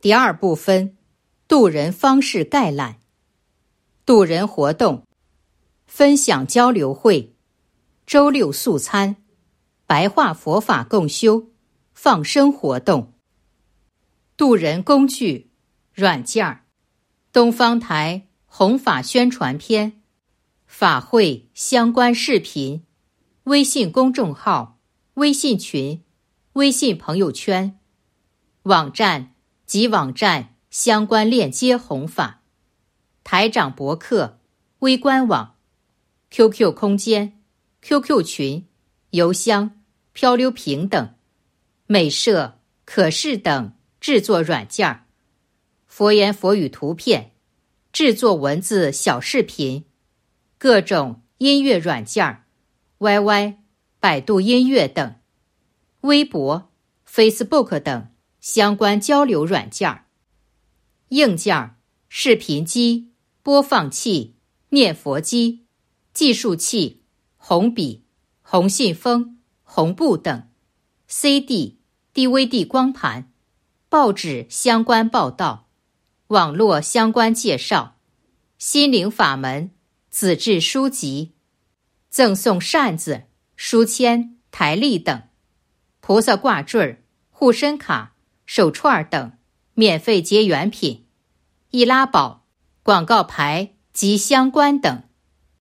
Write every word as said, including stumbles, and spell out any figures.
第二部分，渡人方式概览。渡人活动：分享交流会、周六素餐、白话佛法共修、放生活动。渡人工具、软件儿：东方台弘法宣传篇、法会相关视频、微信公众号、微信群、微信朋友圈、网站及网站相关链接弘法、台长博客、微官网、Q Q 空间、Q Q 群、邮箱、漂流瓶等，美摄、可视等制作软件，佛言佛语图片，制作文字小视频，各种音乐软件 Y Y、百度音乐等，微博、Facebook 等相关交流软件。硬件：视频机、播放器、念佛机、计数器、红笔、红信封、红布等， C D、D V D 光盘、报纸相关报道、网络相关介绍、心灵法门、纸质书籍，赠送扇子、书签、台历等，菩萨挂坠、护身卡、手串等免费结缘品，易拉宝、广告牌及相关等。